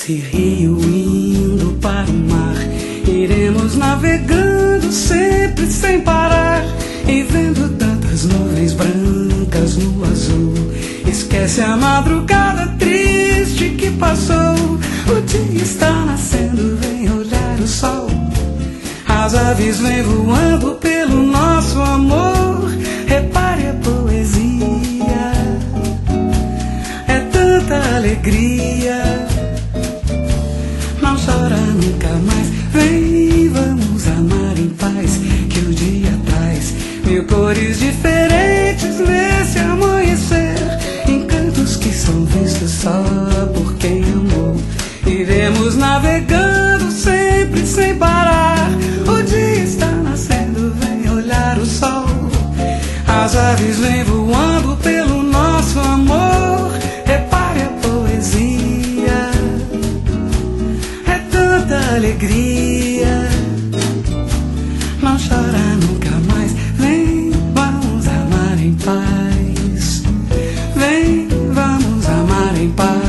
esse rio indo para o mar. Iremos navegando sempre sem parar, e vendo tantas nuvens brancas no azul. Esquece a madrugada triste que passou. O dia está nascendo, vem olhar o sol. As aves vêm voando pelo nosso amor. Repare a poesia, é tanta alegria. Não chora nunca mais, vem, vamos amar em paz, que o dia traz mil cores diferentes nesse amanhecer. Encantos que são vistos só por quem amou. Iremos navegando sempre sem parar. O dia está nascendo, vem olhar o sol. As aves vêm voando pelo nosso amor. Repare a poesia, é tanta alegria. Não chora nunca mais, vem, vamos amar em paz. Vem, vamos amar em paz.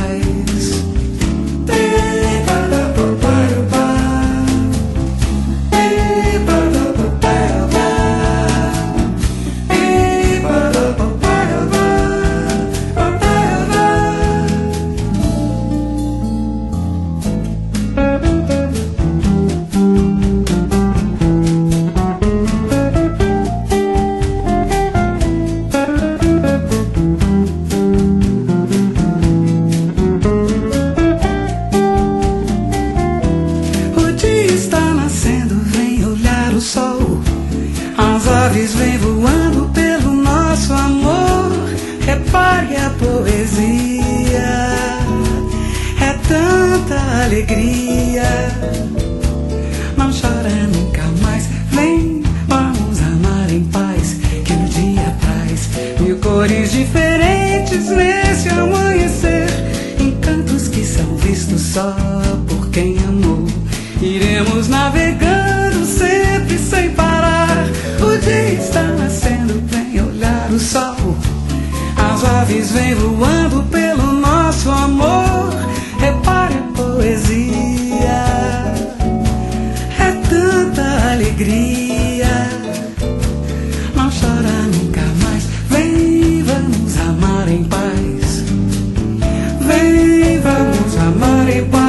As aves vêm voando pelo nosso amor. Repare a poesia, é tanta alegria. Não chora nunca mais, vem, vamos amar em paz, que o dia traz mil cores diferentes nesse amanhecer. Encantos que são vistos só por quem amou. Iremos navegando sempre sem parar. O dia está nascendo, vem olhar o sol. As aves vêm voando pelo nosso amor. Repare a poesia, é tanta alegria. Não chora nunca mais, vem, vamos amar em paz. Vem, vamos amar em paz.